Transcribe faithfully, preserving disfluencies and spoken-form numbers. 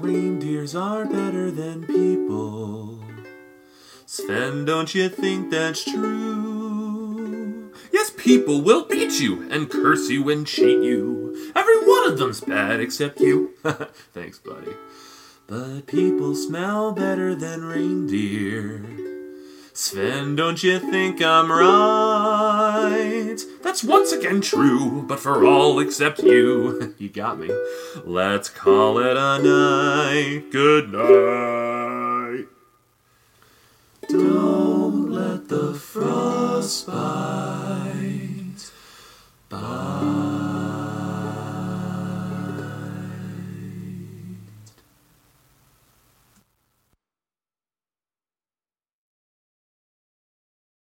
Reindeers are better than people. Sven, don't you think that's true? Yes, people will beat you and curse you and cheat you. Every one of them's bad except you. Thanks, buddy. But people smell better than reindeer. Sven, don't you think I'm right? That's once again true, but for all except you. You got me. Let's call it a night. Good night. Don't let the frost bite